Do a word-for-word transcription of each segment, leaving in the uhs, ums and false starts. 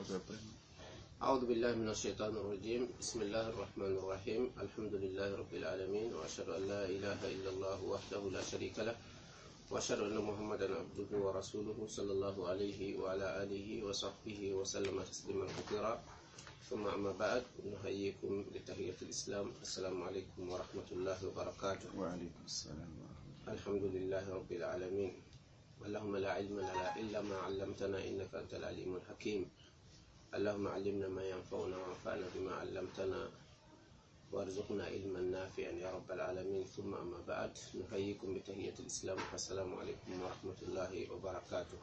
أعوذ بالله من الشيطان الرجيم. بسم الله الرحمن الرحيم. الحمد لله رب العالمين، وأشهد أن لا إله إلا الله وحده لا شريك له، وأشهد أن محمدا عبده ورسوله صلى الله عليه وعلى آله وصحبه وسلم تسليما كثيرا. ثم أما بعد، نحييكم بتحية الإسلام. السلام عليكم ورحمة الله وبركاته. وعليكم السلام ورحمة الله. الحمد لله رب العالمين. اللهم لا علم لنا إلا ما علمتنا إنك أنت العليم الحكيم. اللهم علمنا ما ينفعنا وانفعنا بما علمتنا وارزقنا علما نافعا يا رب العالمين. ثم أما بعد، نحييكم بتحية الإسلام. السلام عليكم ورحمة الله وبركاته.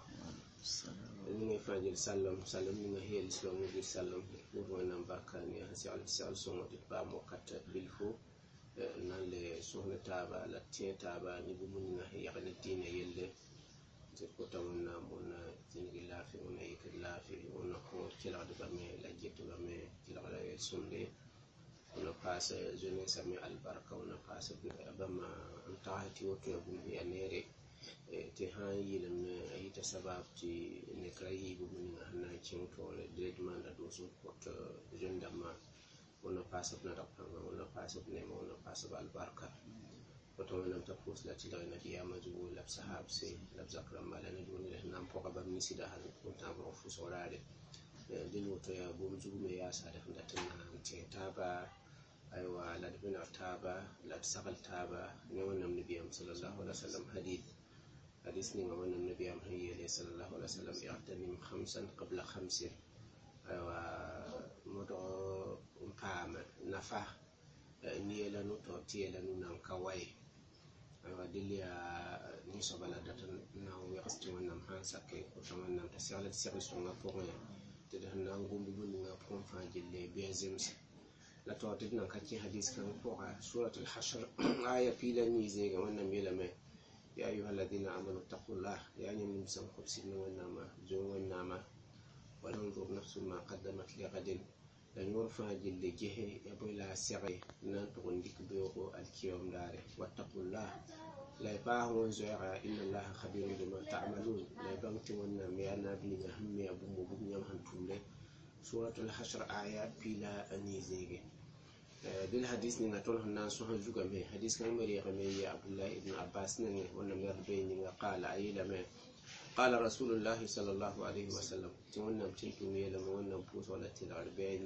إني فاجل سلم سلم من هي الإسلام نجي سلم ورنا باكاني هسي على السؤال سوما تبام وقت بالفو نال سهل تابا لتين تابا نبومنا هي يعني الدين يلي تكوتا ونا ونا تنجي لافي ونا يكل لافي ونا كون كلا دبامي لجيت دبامي كلا على السنة ونا باس جوني سامي البركة ونا باس بما انتهت وتو بني أنيري تهان يلم أي تسبب تي نكراي بمن هنا كينتو دريد ما ندوسو كوت جندما ونا باس بنربنا ونا باس بنما ونا باس بالبركة وتونا لم تفوز لا تلا نبي أمجو لب صحاب سي لب ذكر ما لنا دون لهنا فوق بمن سيدا هذا كنت أمر فوز ورادة دينو تيا بومجو ميا سادة هندتنا تابا أيوة لا دبنا تابا لا تسقل تابا نوانا النبي صلى الله عليه وسلم حديث حديثني نوانا النبي محيي صلى الله عليه وسلم يغتنم خمسا قبل خمس أيوة مدعو مقام نفع نيلا نوتو تيلا نونام كواي أيوة دليا نيسو بلادة ناو يقصد ونام هانساكي وتمنام تسيالة سيرسو نغفوغي تدهنا نقوم ببني نغفوغ فاجل بيزمس لا تواتدنا كاكي حديث كان فوق سورة الحشر آية بيلا نيزيغا ونام يلمي يا أيها الذين آمنوا اتقوا الله يعني من مسام خبسين ونام جون ونام وننظر نفس ما قدمت لغد لن يرفع جل جهه يبوي لا سغي ننتقن ديك بيوغو الكيوم داري واتقوا الله لا يباه وزيغا إن الله خبير بما تعملون لا يبانت ونام يا نبي نهم يا أبو مبوغ يمهن تولي سورة الحشر آيات بلا أنيزيغي دل حديث نتون هنا سوها زوجا مي حديث كان مريغ مي يا عبد الله ابن عباس نني ونم يربين قال أيلا مي قال رسول الله صلى الله عليه وسلم تونم تنتو ميلا ونم بوس ولا تلعربين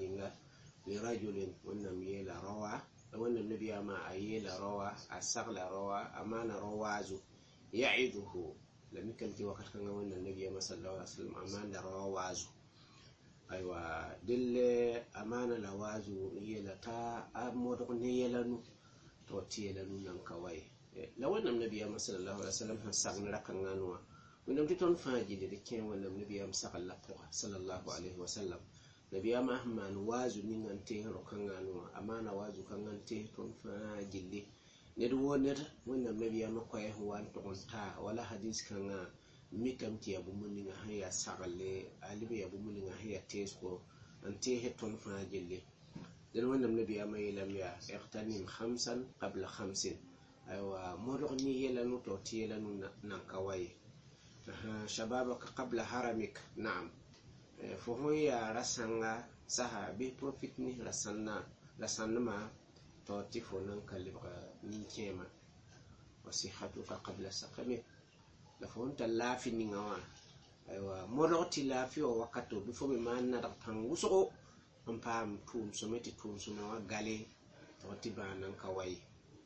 لرجل ونم يلا روى ونم نبي ما أيلا روى أسغل روى أمان روازو يعيده لم يكن في وقت كان ونم النبي صلى الله عليه وسلم أمان روازو أيوة دل أمانة لوازو يلا تا أمودق نيلانو توتي يلانو نمكواي لو أن النبي صلى الله عليه وسلم هسقنا ركنانوا ونم تون فاجي دكين ونم النبي مسق الله صلى الله عليه وسلم نبي ما هم نوازو نينته ركنانوا أمانة وازو كنانته تون فاجي لي ندو ند ونم النبي ما كويه هو أنتون تا ولا حديث كنا mikam ti abu muninga haya sagale alibi abu muninga haya tesko anti heton fajille dan wannan nabi ya mai lamya iqtanim khamsan qabla khamsin aywa modoni yelanu to tiyelanu nan kawai shababaka qabla haramik na'am fo hoya rasanga sahabi prophet ni rasanna rasanna to tifo nan kalibra ni kema wasihatuka qabla saqamik la fonta lafi ni ngawa aywa modoti lafi o wakato bifo be manna da tanguso on pam tum someti tum sumawa gale to tibanan kawai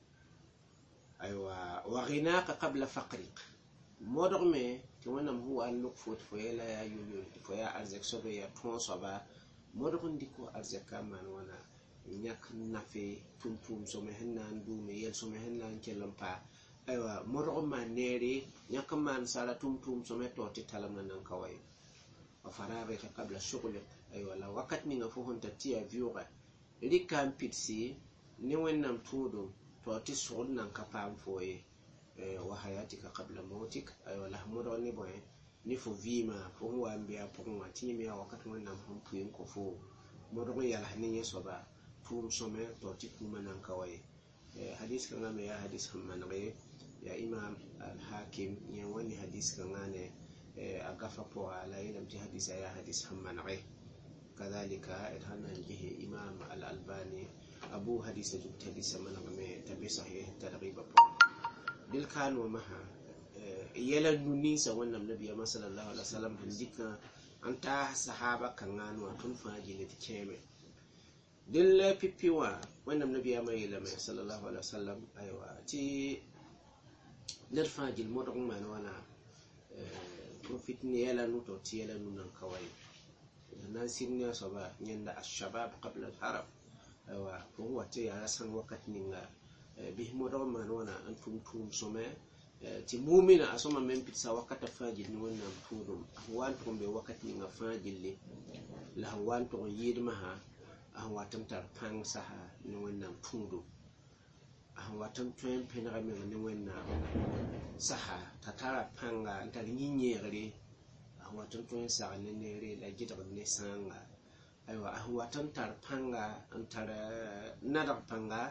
aywa wa ghinaka qabla faqrik modor me to wanam huwa an fot fo yela ya yuyu fo ya arzek sobe ya ton soba modor ndiko arzeka man wana nyak nafe tum tum some hennan du me yel some hennan kelampa aywa moro ma neri nyakaman sala tum tum someto ti talamna nan kawai wa faraga ka qabla shughlik aywa la wakat ni ngafu honta tiya viuga likam pitsi ni wennam tudum to ti sugul nan kapam foye wa hayatika qabla mautik aywa la moro ni boy ni fo vima fo wa mbia pour moi ti mi wakat wennam hum puin ko fo moro yala ni yesoba tum some to ti kuma nan kawai hadis kan me ya hadis hamman re يا إمام الحاكم يواني حديث كنانة أقف فوق على يلم تحديث يا حديث هم منعه كذلك إدهنا جه إمام الألباني أبو حديث جبت حديث من غمي تبي صحيح ترغيب دل كانوا معها يلا نونيس وانا النبي صلى الله عليه وسلم هنديك أنت صحابة كانوا تنفع جلد كامل دل بيبيوا وانا النبي ما يلا صلى الله عليه وسلم أيوة تي نرفع جل مرغم من وانا بروفيت نيلا نوتو تيلا نونا كواي ناسينيا صبا يندا الشباب قبل الحرب أيوة فهو تي على سن وقت نينا به مرغم من وانا أنتم توم سما تمومنا أسمع من بيتسا وقت فاجل نونا تودم أهوانتم بوقت نينا فاجل لي لهوانتم يدمها أهواتم تربان سها نونا تودم أهواتم توين بينغامي نونا سها تتارا بانغا أنت نينيري أهواتم توين سها نينيري لا جدر نسانغا أيوة أهواتم تربانغا أنت نادر بانغا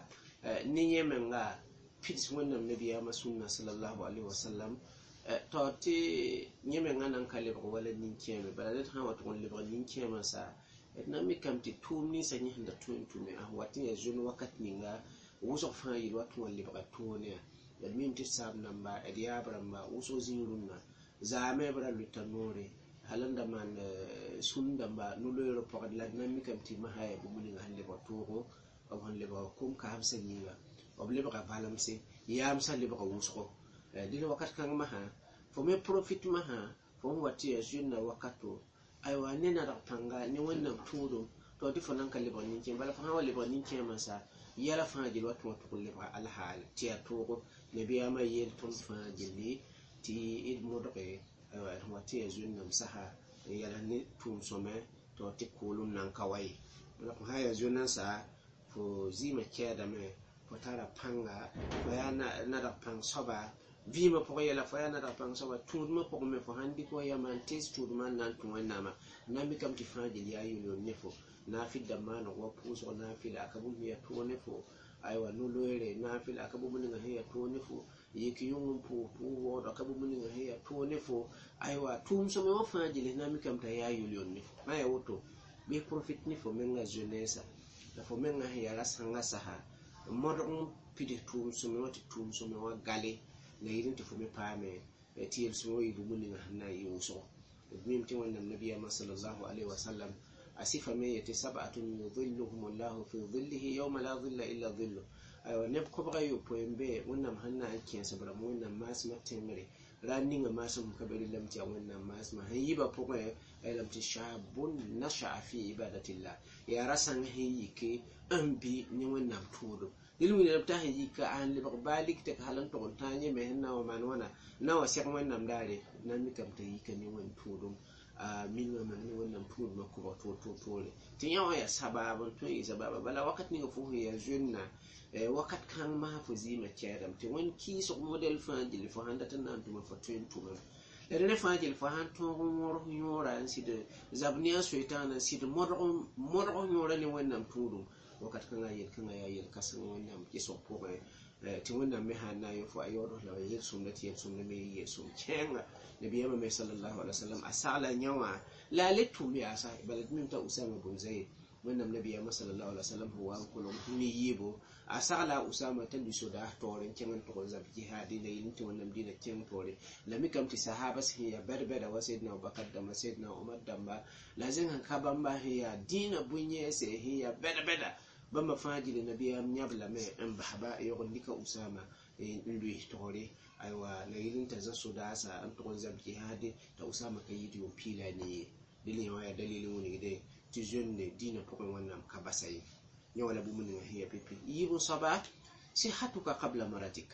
نينيمنغا pits wannan nabi ya masunna sallallahu alaihi wasallam to ti nyeme ngana kale ko wala nin kiyame bala det ha wato le ba nin kiyama sa etna mi kam ti tumni sa nyi handa tun tume ah wati ya jun wakat ninga wuso fa yi wato le ba tone ya min ti sab namba e dia bramba wuso zinrunna zame bra lutanore halanda man sunda ba nulo ro po la mi kam ti mahaya bu mun nga hande ba toro o hon le ba kum ka hamsa ninga oblebra valamse yamsa lebra wusro dile wakat kan maha fo me profit maha fo wati ya junna wakato aywa nena da panga ni wannan tudo to di fo nan kan lebra ninke bala fa hawa lebra ninke masa yala fa jil watu watu lebra alhal ti atoro ne biya ma yel ton fa jili ti id modre aywa wati ya junna msaha yala ni tum some to ti kulun nan kawai bala fa haya junna sa fo zima keda me potara panga foyana nada pang soba vima poyela foyana nada pang soba tudma pokme fo handi ko yaman tes tudma nan tuwana ma nami kam ti faji ya yulo nefo na fidda mano wo puso na fila akabu ya to nefo aywa no loere na fila akabu mun nga heya to nefo yiki yungum pu pu wo akabu mun nga heya to nefo aywa tum so me wo faji le nami kam ta ya yulo nefo maya woto be profit nefo menga jeunesse la fo menga heya rasanga saha modon pidi tum sume wati tum sume wa gale na yirin ti fumi pame tiyel sume wa yidu muni nga hanna yuso bim ti wannan nabiya sallallahu alaihi wasallam asifa me yati sab'atun yudhilluhum Allah fi dhillihi yawma la dhilla illa dhillu aywa ne ko ba yu poembe wannan hanna ake sabra mu wannan masma tengre ranni nga masum kabari lamti wannan masma hayiba poko ay lamti shabun nasha fi ibadatillah ya rasan hayike ambi ni wannan tudo dilu ne ta hayi ka an li balik ta halan to tanye me na wa man wana na wa sek wannan dare nan mi kam ta yi ka ni wannan tudo a min wa man ni wannan tudo ma ko to to to le tin yawa ya sababa to yi sababa bala wakat ni fu ya junna wakat kan ma fu zima kiyadam tin won ki so model fa jili fa handa tan nan to ma fa twen to la ne fa jili fa han to mor nyora an side zabniya shaytana side mor mor nyora ni wannan tudo wakat kan ayel kan ayel kasan wannan ki so ko eh tin wannan me hanna yo fu ayodo la yel sunnati yel sunna me yel sum kenga nabi yama me sallallahu alaihi wasallam asala nyawa la letu mi asa balad min ta usama bin zaid wannan nabi yama sallallahu alaihi wasallam huwa kullu mi yibo asala usama tan bi soda toren kengan to zab jihadi ne yin to wannan dina ken tore la mi kam ti sahaba sai ya berbeda wa sayyidina abubakar da sayyidina umar damba lazin han ka bamba ya dina bunye sai ya berbeda bamba faji nabi yam nyabla me en bahaba yogon dika usama lui tore aywa laylin ta zasu da sa an to zab jihadi ta usama kayi dio pila ne dile ma ya dalilin woni de ti jeune dina ko wannan ka basay nyawala bu mun hiya pipi yibu saba si hatuka qabla maratik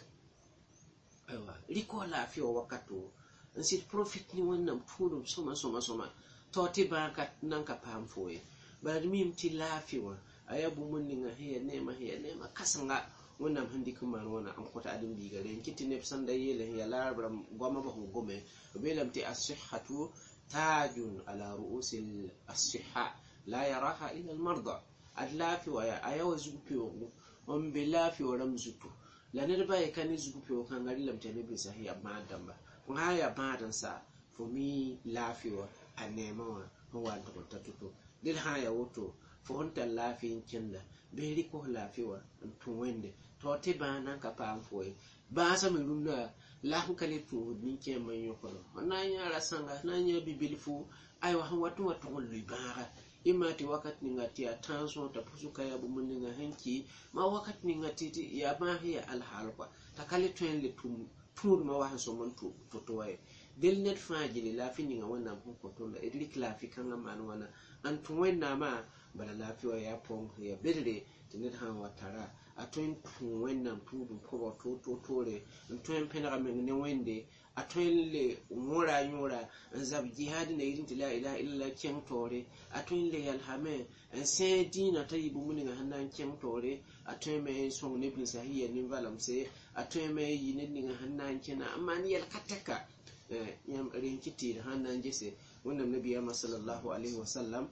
aywa liko la fi wakatu nsi profit ni wannan tudum soma soma soma to ti baka nan ka pam foye bari mim ti lafiwa ayabu mun ni hiya nema hiya nema kasanga wannan handi kuma wana an kota adin digare kiti ne san da yele ya labra goma ba hu gome belam ti as-sihhatu tajun ala ru'usil as-sihha la yaraha illa al-marda adlafi wa ya ayawa zupiyo on be lafi wa ramzutu la ne ba kan zupiyo kan gari lamta ne bi sahiya ma damba kun haya badan sa for me lafi wa anema wa ho wa to ta tutu dil ha ya woto fo on ta lafi kenda be ri ko lafi wa to wende to te bana ka pam foi ba sa mi runda la hankali tu ni ke man yoko na nya ra sanga na nya bibil fu ai wa watu watu lu bara imati wakati ngati atanso tapusuka ya bumundi nga hanki ma wakati ngati ya bahi ya alhalqa takale twenle tum tur ma wa so mon tu totoy del net fajili la fini nga wana ko to la edlik la fi kan ma wana an to wenna ma bala la fi wa ya pong ya bedre tinet han watara atwen tu wenna tu du ko to to tore ntwen penara men ne wende atwenle umura nyura nzab jihad ne irin la ilaha illa ken tore atwenle yalhame en dina tayibu mun nga hanan ken tore atweme song ne bin sahiya ni valam se atweme yinin ni nga hanan kena amma ni yal kataka yam rin kiti hanan jese wannan nabi sallallahu alaihi wasallam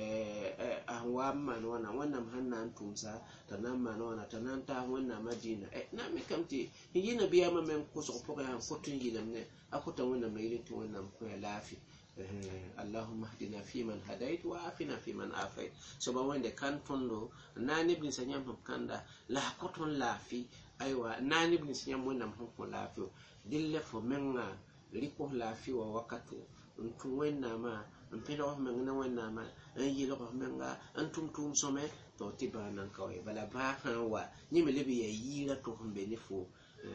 eh ahwa man wana wannan hannan tumsa tanan man wana tanan ta wannan madina eh na me kamti yina biya ma men ko so ko ga ko tun yina ne akuta wannan mai litin wannan ko ya lafi eh allahumma hdina fi man hadait wa afina fi man afait so ba wanda kan tondo nani bin sanyam kanda la ko ton lafi aiwa nani bin sanyam wannan ko lafi dille fo menga liko lafi wa wakatu ntun wenna ma mpela wa menga wenna ma an yilo ko menga an tum tum some to tibana kawai bala ba hanwa nyime lebi ya yira to humbe ni fo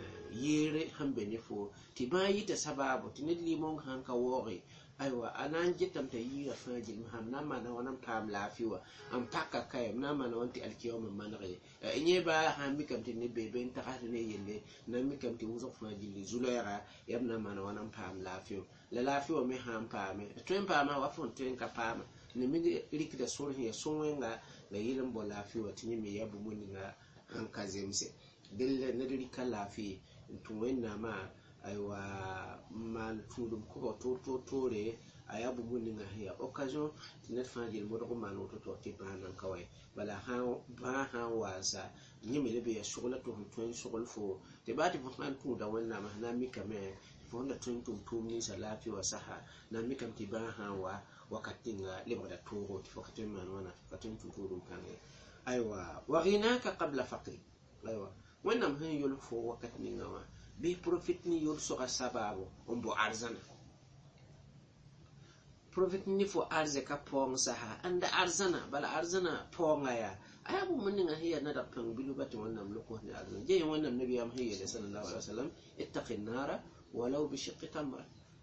yire hambe ni fo tibayi ta sababu tinidli mon hanka wori aiwa anan jitam ta yira fajil muhamna ma na wannan pam lafiwa am pakka kay na ma na wanti alkiyom manare inye ba ha mi kam tin bebe ta ha ne yelle na mi kam tin wuzo fajil zulayra yamna ma na wannan pam lafiwa la lafiwa me ham pame tuen pama wa fon tuen ka pama ne mi rikida sorhi ya sonwenga ga yirin bo lafiwa tinye me yabu muninga an kazemse dille na rika lafi to wenna ma aiwa man tudum ko to to tore ayabu muninga hiya occasion tinat fajil mo ko manu to to ti banan kawai bala ha ba ha wasa nyime lebe ya shugula to tuen shugul fo te bati fo man tu da wenna ma na mi kame fo na tuen tum tum ni salafi wa saha na mi kam ti ba ha wa wakati nga lebo da turo ti fo katen man wana katen tu tudum kange aiwa wa ghinaka qabla faqri aiwa wenna ma yul fo wakati ni ngawa bi profit ni yul so sababu ombo arzana profit ni fo arze ka pong saha anda arzana bala arzana ponga ya ayabu muninga hiya na da pang bilu bati wannan loko ni arzana je wannan nabi am hiya sallallahu alaihi wasallam ittaqin nara walau bi shiqqi tamra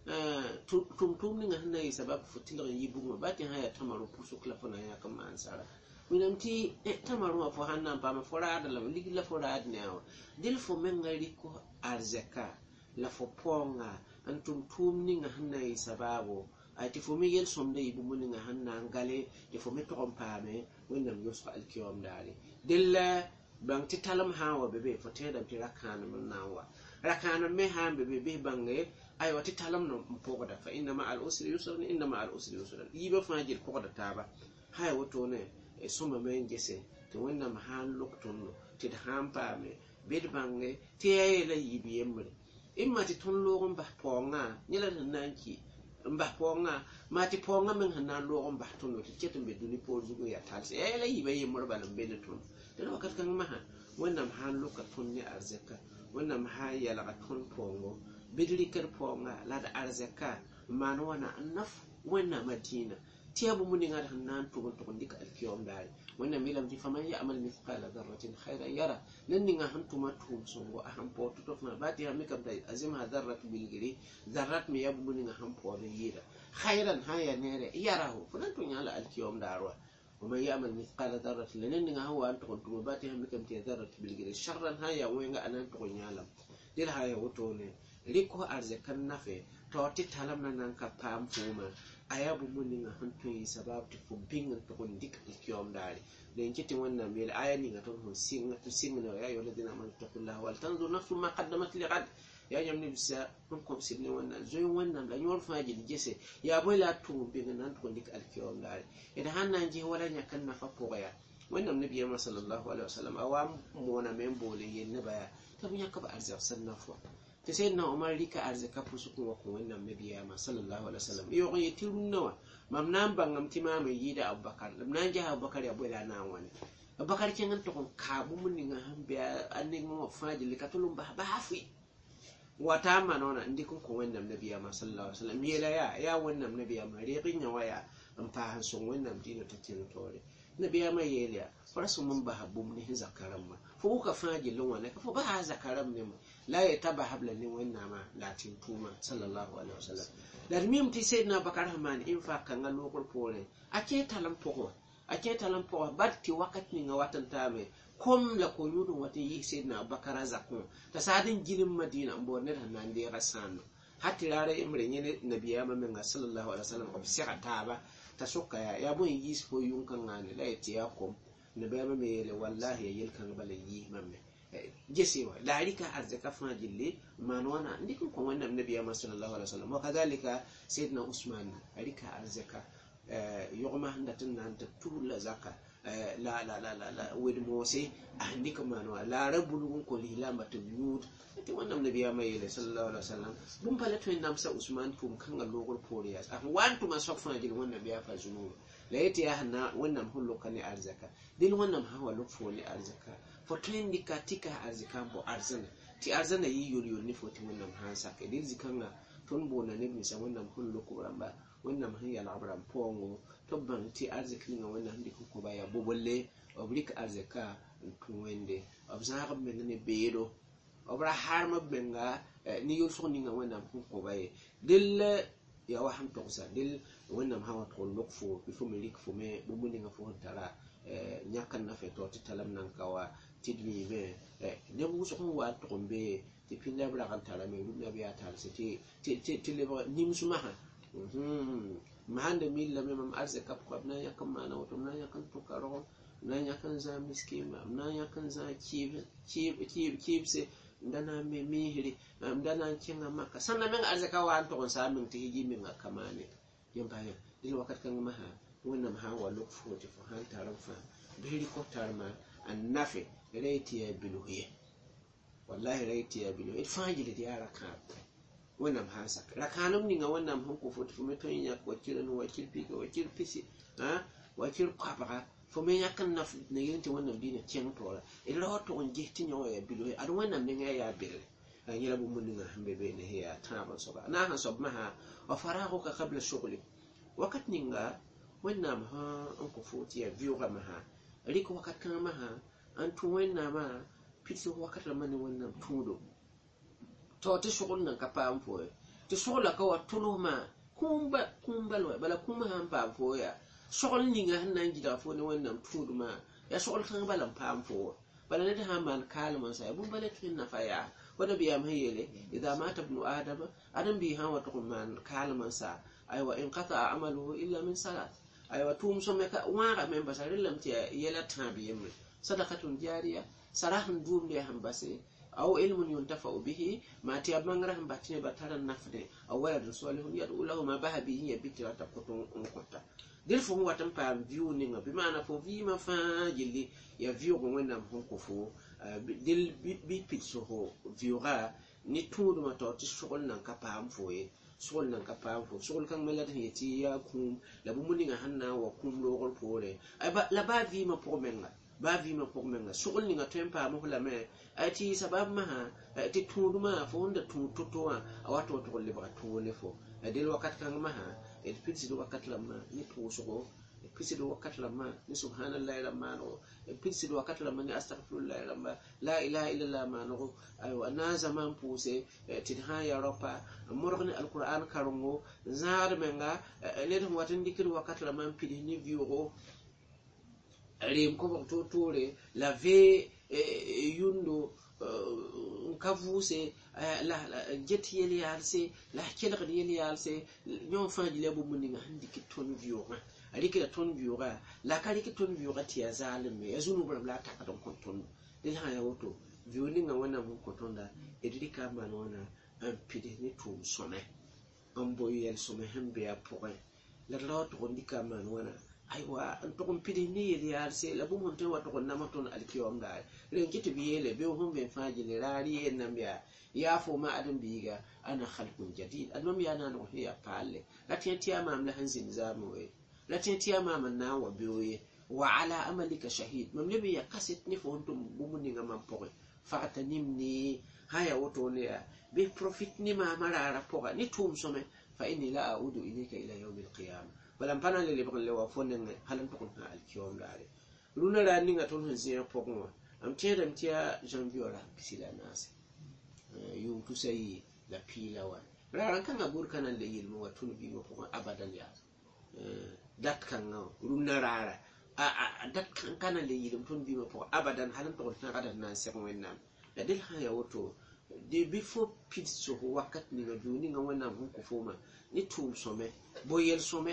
tum tum ni ngana yi sabab futil yibu bati haya tamaru pusu kla fona ya kama ansara winamti tamaru fo hanna pa ma forada la ligi la forada ne aw dil fo men ngari ko arzaka la fo ponga antum tum ni ngana yi sababu ati fo mi yel somde yibu mun nga hanna ngale de fo mi to kompame wonnam yusfa alkiyom dali dilla bang ti talam hawa bebe fo teda ti rakana mun nawa rakana me hambe bebe bange ay wati talam no pogoda fa inna ma al usri yusran inna ma al usri yusran yiba fajil pogoda taba hay woto ne e soma men gese to wonnam han lokton ti hampa me bed bange ti ay la yibi yemre imma ti ton lo ba ponga nyela nanki mba ponga mati ponga men hanan lo on bahton no tiketum be duni porzugo ya talse e la yibe yimor balam be ton den wakat kan maha wonnam han lo ka ton ni arzaka wonnam ha ya la ton pongo bidri ker ponga la da arzaka man wana annaf wonna madina tiabu muni ngar hanan to to ndika alkiyom dal wonna milam ti faman ya'mal mithqala dharratin khayran yara nanni nga hantuma tum songo aham porto to na bati ha mikam dai azima dharrat bil giri dharrat mi yabu muni nga ham porto yira khayran haya nere yarahu funan to nyala alkiyom darwa ومن يعمل مثقال ذرة لنن هو أن تكون تباتها مكم تذرة بالجري شرا هيا وين أنا تكون يعلم دل هيا وتوني ليكو أرزكن نفي توتي تلمنا نانكا بام فوما ayabu muninga hantu sabab ti fumbinga to kon dik alkiyom dali den kiti wannan mel ayani ga ton singa to singa ya ayu ladina man taqullahu wal tanzur nafsu ma qaddamat li ghad ya yamni bisa kon ko sinni wannan zoy wannan da nyor faaji jesse ya boy la to binga nan to dik alkiyom dali ida hannan je wala nya kan nafa ko ya wannan nabi sallallahu alaihi wasallam awam mona men bole yen ne baya to nya ka ba arzak sannafu te sayyidina Umar rika arzika fusuku wa kun wannan nabiya ma sallallahu alaihi wasallam yo ko yitirun nawa mam nan bangam tima mai yida Abubakar nan ja Abubakar ya bola na wani Abubakar ken to kon kabu mun ninga hambe anni mo faji likatulum ba ba hafi wata manona ndikun ko wannan nabiya ma sallallahu alaihi wasallam yela ya ya wannan nabiya ma riqin ya waya an fa hanson wannan dino ta tin tore nabiya ma yela farasu mun ba habum ni zakaran ma fu ka faji lon wana ka fu ba zakaran ne la ya taba habla ni wannan ma latin tuma sallallahu alaihi wasallam dar mim ti sayyidina Bakar Rahman in fa kan lokol pore ake talam poko ake talam poko batti wakati ni ngawatan tame kom la ko yudu wata yi sayyidina Bakar zakon ta sadin gilin Madina mbo ne nan de rasan hatti rare imre ne nabiya ma men sallallahu alaihi wasallam ko sira taba ta sokka ya ya bon yi so yun kan ngane la ya kom nabiya ma me wallahi yel kan bala yi mamme جسيوا ذلك أرزق فاجلي ما نوانا عندكم كمان النبي صلى الله عليه وسلم وكذلك سيدنا عثمان ذلك أرزق يوم هندتنا أنت طول زكاة لا لا لا لا لا ود موسى عندكم ما نوانا لا ربلون كله لا متبيوت توانا النبي ما صلى الله عليه وسلم بوم بالتوين نامسا عثمان فم كان اللوغل بورياس أهوان توما سوف فاجل وانا بيا فازنور لا يتيهنا وانا مهلو كني أرزق دين وانا مهوا لوك فولي أرزق fotlendi katika arzikambo arzana ti arzana yi yuri yuri foti wannan hansa ke dir zikanga ton bona ne misa wannan kullu kuramba wannan hanya labran pongo to ban ti arzikin ga wannan handi ko baya bobolle obrika arzika tuwende obzara men ne beedo obra harma benga ni yul so ni ga wannan ko baya dil ya wa ham to sa dil wannan hawa to lokfo bifo melik fo me bumuni ga fo tara nyakan na fe to talam nan kawa tidmi be ne bu so wa to be ti pinna bra kan tala me dum nabiya tal se ti ti ti le nim suma ha hmm mahande mil la memam arze kap ko na yakam mana wato na yakan to karo na yakan za miskin na yakan za kib kib kib kib se ndana me mihiri ndana kinga maka sanna men arze ka wa to sa min ti hiji min akamane yamba ya dil wakat kan maha wannan ha wa look for ti fa han taram fa biri ko tarma annafi raiti ya biluye wallahi raiti ya biluye faji da yara ka wannan hasa rakanum ni ga wannan hunku fo to meto nya ko kiran wakil fi ga wakil fisi ha wakil kwabara fo me yakan naf ne yente wannan dina ken tora ila hoto on jehti nyo ya biluye ad wannan ne ya bil ni la bu mun nga hambe be ne ya taba so ba na han so ma ha wa farahuka qabla shughli wakat ninga wannan ha an ko fo ti ya biyo ga ma ha riko wakat kan ma ha an tu wenna ma pitso wakat la mani wannan tudo to te shugul nan ka pam fo te shugula ka wa tulo ma kumba kumba lo bala kuma han pam fo ya shugul ni nga nan gida fo ne wannan tudo ma ya shugul kan bala pam fo bala ne da man kalman sai bun bala tin na fa ya wada biya mai yele idan mata ibn adam adam bi han wa to man kalman sa aywa in qata amaluhu illa min salat aywa tum so me ka wara men basarillam ti yela tabiyem sadaqatun jariya sarahan dum de hambase aw ilmun yuntafa'u bihi ma ti abangara hambatine bataran nafde aw waladun salihun yad'u lahu ma bahabi yabitira takutun unkota dil fo watan pam view ni ngabi mana fo vi ma fa jili ya view ko wona ko fo dil bi pitso ho viewra ni tudu ma to ti shugol nan ka pam fo e shugol nan ka pam fo shugol kan melata yeti ya kum la bu muninga hanna wa kum lo gol pore ay ba la ba vi ma pour menga ba vi ma pour menga shugol ni nga tempa mo la me ay ti sabab ma ha ti tudu ma fo nda tu tutoa awato to le ba to le fo dil wakat kan ma ha e pitsi do wakat la ma ni to sugo e pitsi do wakat la ma ni subhanallahi la ma no e pitsi do wakat la ma ni astaghfirullah la ma la ilaha illallah ma no ay wa na zaman puse tin ha ya ropa morgni alquran karongo zar menga le dum watan dikir wakat la ma pidi ni viuro rem ko to tore la ve yundo kavuse la jet yeli yalse la kelgd yeli yalse nyon faji le bu muninga handi ki ton viora ali ki ton viora la kali ki ton viora ti ya zalime yazunu bra la ta ka don konton dil ha ya woto violinga wana mu kotonda edika manona un pide ni tum some un boyel some hembe ya pourre la lot rondika manona aywa an to kon pidi ni yeli yar se la bu mon to wato kon namaton alkiyom da ren kiti biyele be hum be faji le rari en nambiya ya fo ma adam biga ana khalqun jadid admam ya na no ya palle la tiya ma am la hanzin zamu we la tiya ma man na wa biyoye wa ala amalika shahid mam lebi ya kaset ni fo hontum bumuni ngam pokoy fa'tanimni haya woto ne be profit ni ma marara poka ni tum some fa inni la a'udu ilayka ila yawm al-qiyamah balam pana le lebon le wa fonen halan to kun ha alkiyom dare runa rani nga ton hen siya pokmo am tiedam tia janviora pisila nase yu tu sai la pila wa raran kan abur kan le yilmo wa tun bi mo pokon abadan ya dat kan nga runa rara a dat kan kan le yilmo tun bi mo pokon abadan halan to kun ha adan nase ko wenna da del ha ya woto de before pit so wakat ni nga duni nga wenna ko foma ni tum some boyel some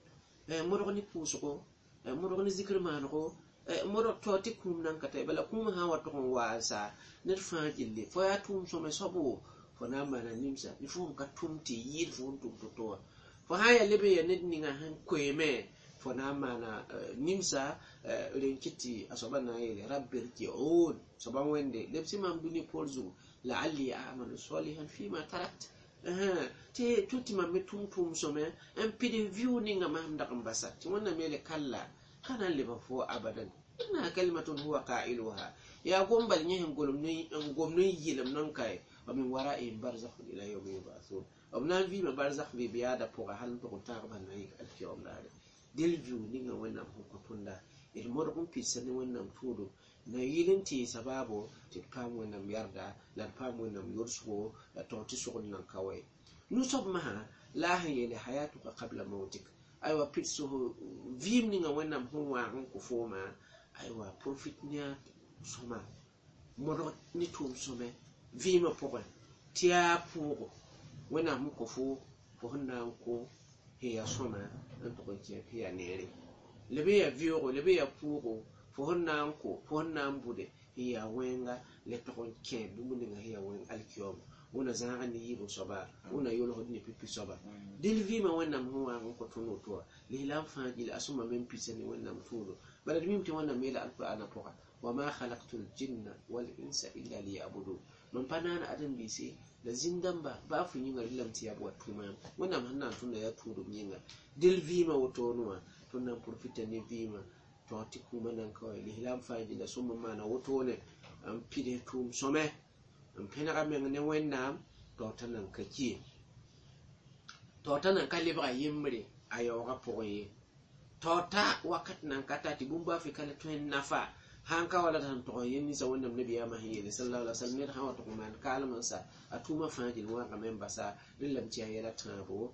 eh modo ni pusuko eh modo ni zikr manko eh modo toti kum nan kata bala kum ha wato kon wasa net fajille fo ya tum so me sobo fo na mana nimsa ni fo ka tumti yir fo tum to to fo ha ya lebe ya net ni nga han kweme fo na mana nimsa renkiti asoba na ile rabbir ji'un soba wende lebsi mam duni polzu la'alli a'malu salihan fima tarakt eh te tutti mamme tum tum some en pidi view ni nga mam da kambasa ti wonna mele kalla kana liba fo abadan inna kalimatun huwa qailuha ya gombal nyi hen golum ni ngom ni yilam non kay wa min wara'i barzakh ila yawmi yub'athun obna vi ma barzakh bi biada pour hal to ta ban nay al kiyom dare del view ni nga wonna ko tunda il modo kun pisani wonna tudu na yilinti sababu ti pamu na yarda la pamu na yursu la tonti sokon nan kawai nusob maha la hayya hayatuka qabla mautik aywa pitso vim ni nga wannam huwa ko foma aywa profit nya soma modo ni tum some vima poko tia poko wannam ko fo fo honna ko he ya soma an to ko ke ya nere lebe ya vioro lebe ya poko fo honna ko fo honna bude ya wenga le to ko ke bumundi nga ya wen alkiyom una zanga ni yibo soba una yolo hodni pipi soba dil vima wannam huwa ko tono to li lam fajil asuma men pisani wannam tudo bala dum ti wannam mela alqur'ana poka wama khalaqtul jinna wal insa illa liya'budu non panana adam bisi da zindamba ba fu nyinga lilam ti yabo tuma wannam hanna tunna ya tudo nyinga dil vima woto no tunna profita ni vima to ti kuma nan ko li lam fajil asuma mana woto ne am pide tum some am pena ga men ne wennam to tanan kaki to tanan kalibra yimri ayo ga poye to ta wakat nan kata ti bumba fi kala to nafa hanka wala tan to yini sa wonnam nabi ya mahiyi sallallahu alaihi wasallam ha to man kalman sa atuma fajil wa ga men basa dillam ci ayela tabo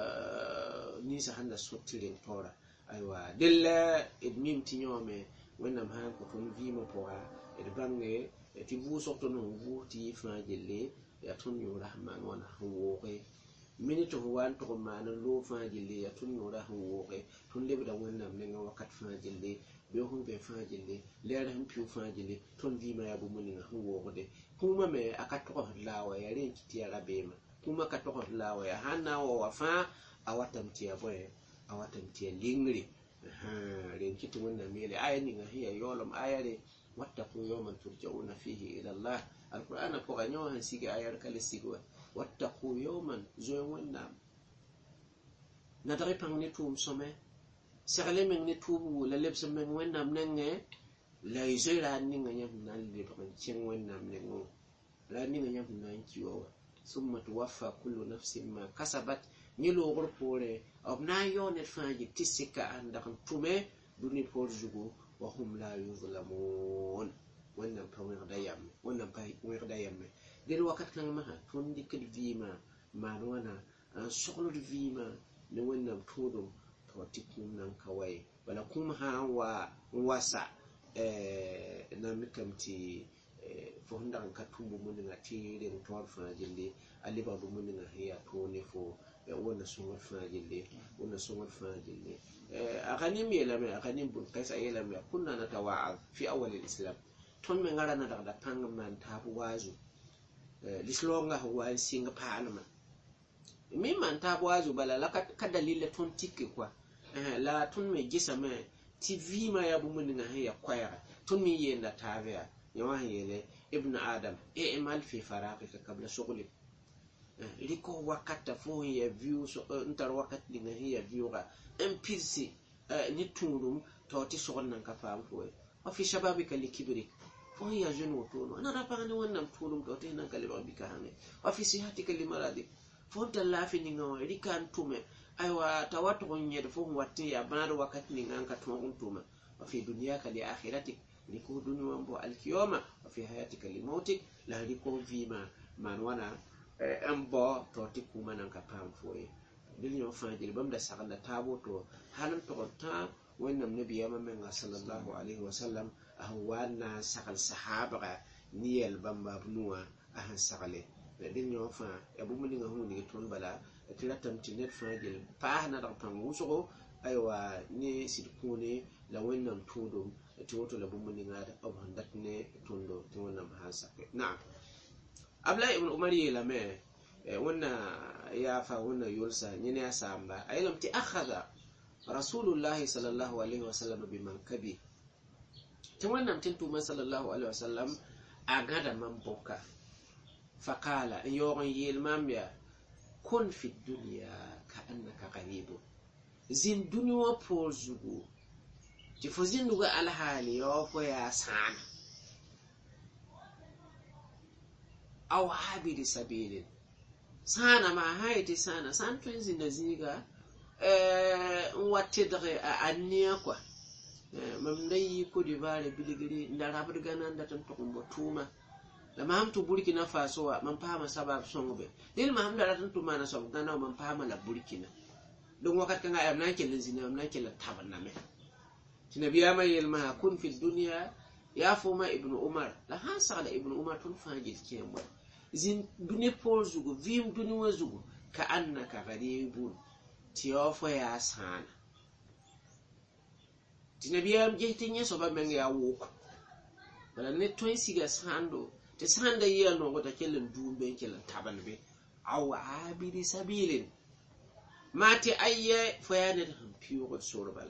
ni sa handa sottirin tora aywa dilla edmim tinyome wonnam han ko ton vimo poa ed bange ti bu sokto no bu ti fajille ya tun yo rahman wana huwoke minito huwan to man lo fajille ya tun yo rahman huwoke tun lebe da wonnam ne nga wakat fajille be hu be fajille leer ham piu fajille ton vi ma ya bu mun nga huwoke de kuma me akato lawa ya ren kiti ya rabema kuma ka to lawa ya hana wa wafa awatam ti ya boye awatam ti lingri ha ren kiti wonnam mele ayani nga hiya yolom ayare wattaqu yawman turja'una fihi ila Allah alquran ko ganyo han sige ayar kale sigwa wattaqu yawman zo wonna na dare pang ni tum some sagale men ni tubu la lebsa men wonna nenge la izira ni nganya nan le pang chen wonna nengo la ni nganya nan kiwo summa tuwaffa kullu nafsin ma kasabat ni lo gorpore obna yonet faji tisika andakan tume duni por jugo wa hum la yuzlamun wannan fa wani dayam wannan fa wani dayam del wakat kan ma ton dikkel vima ma wana soklo vima ne wannan todo to tikun nan kawai bala kuma ha wa wasa eh na mikamti fo ndan ka tumbu mun nga tire to fa jinde aliba bu mun nga hiya to ne fo wona sungal fa jinde wona sungal fa jinde أغانيم يلامي أغانيم بنقيس يلامي كنا نتواعظ في أول الإسلام ثم من غيرنا دغدا تانغ من تابو وازو لسلونغا هو سينغ بانما مما تابو وازو بلا لا كدليل تون تيكي كوا eh la tun me gisame ti vima ya bu mun nga ya kwaya tun mi yenda tavia yawa yele ibn adam e imal fi faraqika qabla shughlik liko wakata fo ya view so ntar wakati li nga ya view ga mpc ni tunum to ti sogon nan ka fam fo wa fi shababika likibrik fo ya jeune wotono ana rapani wannan tunum to ti nan kaliba bika hame wa fi sihatika limaradik fo ta lafi ni nga rikan tume aywa tawatu gonye fo watti ya baro wakati ni nga ka tumo tuma wa fi dunyaka li akhiratik liko dunya mbo alkiyama wa fi hayatika limautik la liko vima manwana ambo to ti kuma nan ka pam foye dil yo fajil bam da sagala tabo to halan to ta wannan nabiya mamman sallallahu alaihi wasallam ahwana sagal sahaba niyal bamba bnuwa ahan sagale dil yo fa abu mun nga huni ton bala tilatam tinet fajil pa na da pam wuso aywa ni sidkune la wannan tudum ti woto la bum ni ngada abu handatne tondo ti wannan hasake na'am abla ibn umar yela me wana ya fa wana yulsa nyene ya samba aylam ti akhadha rasulullah sallallahu alaihi wasallam bi mankabi ti wannan tintu ma sallallahu alaihi wasallam agada man boka faqala yogon yel mamya kun fi dunya ka annaka gharibun zin dunya pozugo ti fozin duga alhali yo fo ya sana aw habiri sabilin sana ma haiti sana san twinzi na ziga eh watidre aniya kwa mamdai ko divare biligiri ndarabar ganan da tan tokumbo tuma da mahamtu burkina faso wa man fahama sabab songobe dil mahamda da tan tuma na sob gana man fahama la burkina don wakat kan ayam na kelin zina na kelin tabanna me tinabiya mai ilma kun fi dunya ya fuma ibnu umar la hansa la ibnu umar tun fajil kiyamwa zin duni pol zugu vim duni wazugu ka annaka gharibun tiyofo ya sana tinabiyam jehtinya so ba men ya wuko bala ne toy siga sando te sanda yiya no gota kelen dumbe kelen tabanbe aw abidi sabilin mati ayye fayane tan piyo ko soro bala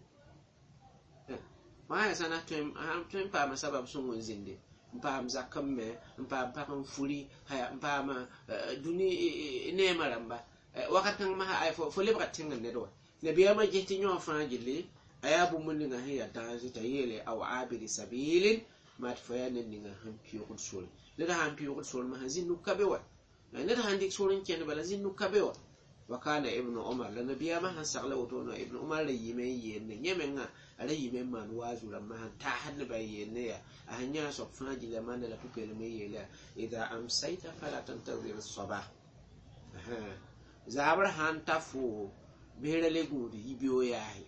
ma ya sana tem am tem pa ma sabab sungun zinde mpam zakamme mpam pakam fuli haya mpam duni ne maramba wakati ma ay fo fo lebra tinga ne do ne biya ma jeti nyo fanjili ayabu mun nga hiya tazi tayele aw abiri sabilin mat fayane ninga hampiyo ko sol le da hampiyo ko sol ma hazinu kabewa ne da handik solin ken bala zinu kabewa wakana ibnu umar la nabiya ma han sagla woto no ibnu umar la yime yenne nyemenga ala yime man wazu la ma ta hadna bayenne ya ahanya so faji la man la pupele me yela idha amsayta fala tantazir as-sabah aha zabar han tafu berele gudi ibiyo yahi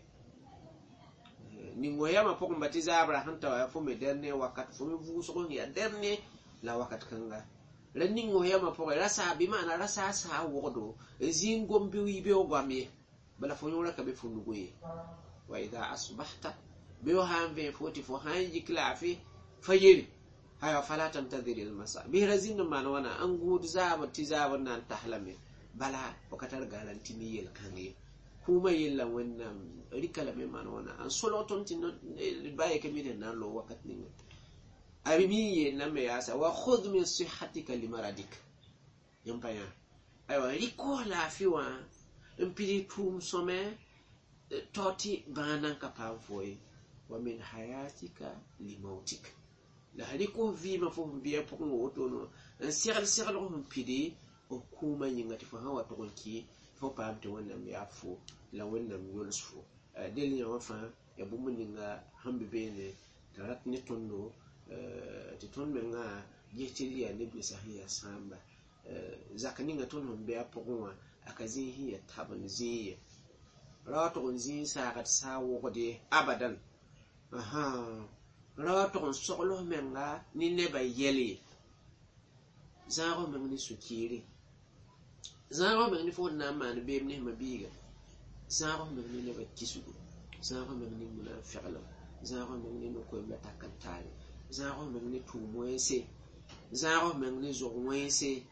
ningo yama pokon bati zabar han tawa fo me derne wakat fo me vuso ko ya derne la wakat kanga la ningo yama pokon rasa bi mana rasa sa wodo zingom bi wibe ogwame bala fo nyora ka be fundugo yi wa idha asbahta bi hanve foti fo hanji klafi fajiri haya fala tantadhiri almasa bi razin man wana an gud zaba tizaba nan tahlame bala wakatar garanti ni yel kangi kuma yella wannan rikala me man wana an soloton tin baye kemide nan lo wakat ni abimi na me yasa wa khudh min sihhatika limaradik yampaya aywa riko la fiwa impiri tum some toti banan ka pavoy wa min hayatika limautik la riko vima fo biya pokon woto no siral siral ko mpidi o kuma nyingati fo hawa to konki fo pamte wannan ya fo la wannan yolsfo del nyawa fa e bu muninga hambe bene tarat ni tondo ti ton menga yetiri ya nebi sahiya samba zakani nga ton hombe apogwa akazi hiya taban ziya rawato gonzi sagat sawo gode abadan aha rawato gon sokolo menga ni neba yeli zaro mengni sukiri zaro mengni fo na man be mni mabiga zaro mengni neba kisugo zaro mengni muna fi'la zaro mengni no ko mla takantale zaro mengni tumwese zaro mengni zogwese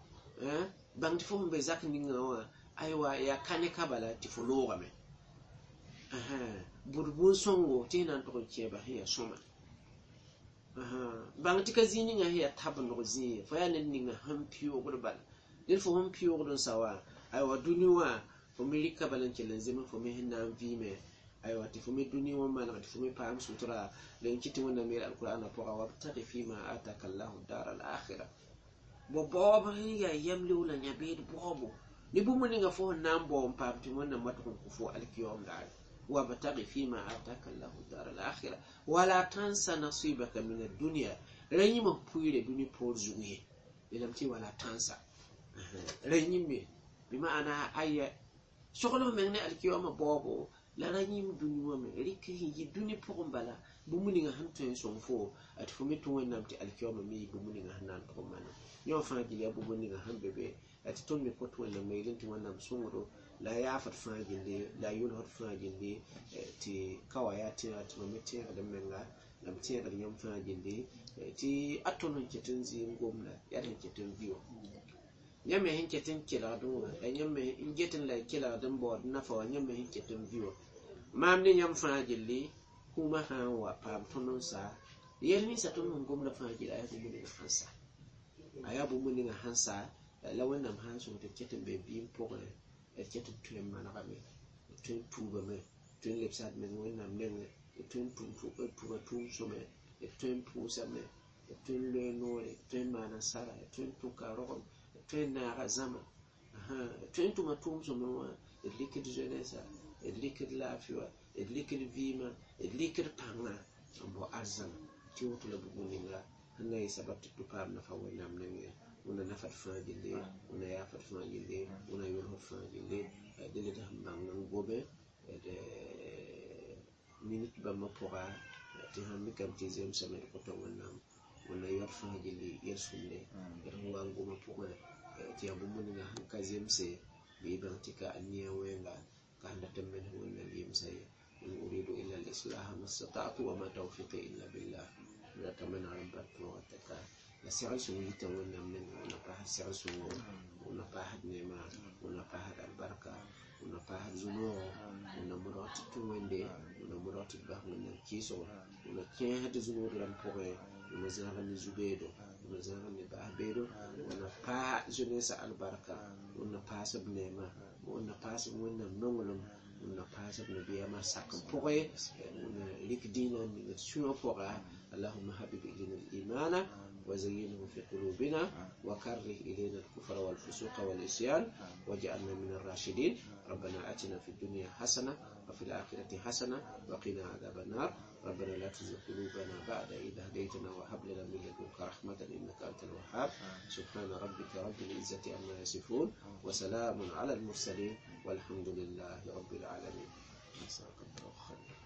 eh bang tifo mbe zak ninga wa aywa ya kane kabala tifo loga me aha burbun songo tina to ke ba ya soma aha bang tika zini nga ya tabun no zi fa ya nin nga hampiyo gurbal din fo hampiyo gudun sawa ay wa duniwa fo milika balan kelen zema fo me hinna vime ay wa ti fo me duniwa man ti fo me pam sutura len kiti wona me alquran po wa taqi fi ma ataka allah dar al akhirah bo bobo ya yamli wala nyabe bobo ni bu mun nga fo nambo pam ti wona matukun ku fo alkiyom dal wa bataqi fi ma ataka allah dar al akhirah wala tansa nasibaka min ad-dunya rayima puire duni por zuwe ilam ti wala tansa rayimi bi ma'ana ayya shogolo mengne alkiyoma bobo la rayim duniya me rike yi duni por bala bu muni nga hanto son fo at fo metu wonam ti alkiyoma mi bu muni nga hanan ko man yo fa ji ya bu muni nga hambe be at ton me ko to wala me lenti wonam sumuro la ya fat fa jinde la yul hot fa jinde ti kawaya ti at mo metti da menga lam ti da nyam fa jinde ti atono cetin zi ngomna ya da cetin biyo nyame hin cetin kila do e nyame ingetin la kila dan bod na fa nyame hin cetin biyo mam ni nyam fa jinde kuma ha wa pam tonon sa yerni sa ton ngomna fa jinde ay bu mun hansa aya bu mun hansa la wannan hanso to cetin be bi pokole e cetin tulem manakame tun tuba me tun lepsat me wonna men tun tun fu tuba tun some tun pusa me tun le no tun mana sara tun tu karo tun na razama aha tun tu matum some wa likid jeunesse likid lafiya likid vima likid panga ambo azam ti wutu la bugu ninga hanay sabatu tu pam na fa wonna men una nafat fangile una yafat fangile una yoro fangile dele da mbang gobe de minute ba ma pora ti hammi kam ti zem semaine ko to wonnam una yor fangile yer sunde yer wango ma pora ti abu mun nga han kazem se bi bantika aniya wenga ka handa temben wonna yim say in uridu illa al-islah ma stata'tu wa ma tawfiqi illa billah la tamana rabbaka wa taka la sira sunita wonna men una pa sira sunwo una pa hadnema una pa albarka una pa zuno una murati tuwende una murati ba ngana kiso una kien hade zuno ram pore una zara ni zubedo una zara ni ba bedo una pa jeunesse albarka una pa sabnema una pa sabnema nongolum una pa sabna biya ma sakam pore una likdina ni suno pora اللهم حبب إلينا الإيمان وزينه في قلوبنا وكره إلينا الكفر والفسوق والعصيان واجعلنا من الراشدين ربنا آتنا في الدنيا حسنة وفي الآخرة حسنة وقنا عذاب النار ربنا لا تزغ قلوبنا بعد إذ هديتنا وهب لنا من لدنك رحمة إنك أنت الوهاب سبحان ربك رب العزة عما يصفون وسلام على المرسلين والحمد لله رب العالمين.